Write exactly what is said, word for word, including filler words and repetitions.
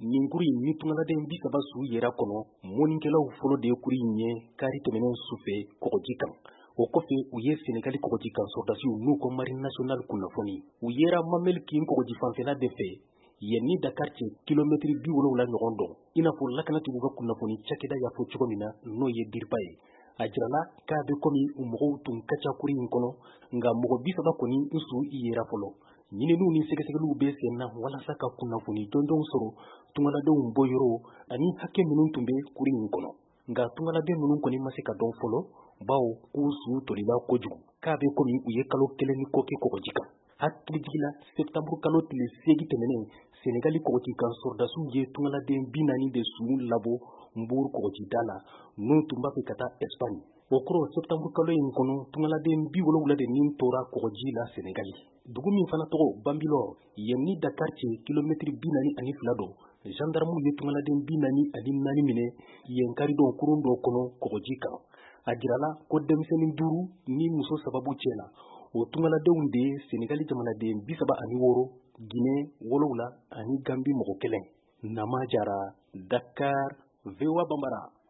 nin kuru in ni tungaladen bi saba su yera kɔnɔ mɔnikɛlaw fɔlɔ de ye kuru in ye kari tɛmɛnen su fɛ kɔgɔji kan. O kɔfɛ u ye Senegali kɔgɔji kan sɔrdasiw n'u ko marine nationale kunnafoni. U yera Mamel Kin kɔgɔji fanfɛla de fɛ yen ni Dakar cɛ kilomɛtiri bi wolonwula ɲɔgɔn dɔn. I n'a fɔ lakanatigiw ka kunnafoni cakɛda y'a fɔ cogo min na n'o ye DIRPA ye. A jirala k'a bɛ komi u mɔgɔw tun ka ca kuru in kɔnɔ nka mɔgɔ bi saba kɔni u su yera fɔlɔ. Ɲininiw ni sɛgɛsɛgɛliw bɛ sen na walasa ka kunnafoni jɔnjɔnw sɔrɔ tungaladenw bɔyɔrɔ ani hakɛ minnu tun bɛ kuru in kɔnɔ. Nka tungaladen minnu kɔni ma se ka dɔn fɔlɔ bawo k'u su tolila kojugu k'a bɛ komi u ye kalo kelen ni kɔ kɛ kɔgɔji kan. Hakilijigila septembre kalo tile seegin tɛmɛnen Senegali kɔgɔji kan sɔrdasiw ye tungaladen bi naani de su labɔ Mbour kɔgɔjida la n'u tun b'a fɛ ka taa Espagne. O kɔrɔ septembre kalo in kɔnɔ tungaladen bi wolonwula de nin tora kɔgɔji la Senegali. Dugu min fana tɔgɔ Bambilor yen ni Dakar cɛ kilomɛtiri bi naani ani fila dɔ gendarmew ye tungaladen bi naani ani naani minɛ yen karidon kurun dɔ kɔnɔ kɔgɔji kan. A jirala ko denmisɛnnin duuru ni muso sababu cɛla. O tungaladenw de ye Senegali jamanaden bi saba ani wɔɔrɔ Guinée wolonwula ani Gambie mɔgɔ kelen. Nama Jara, Dakar, V O A Bambara.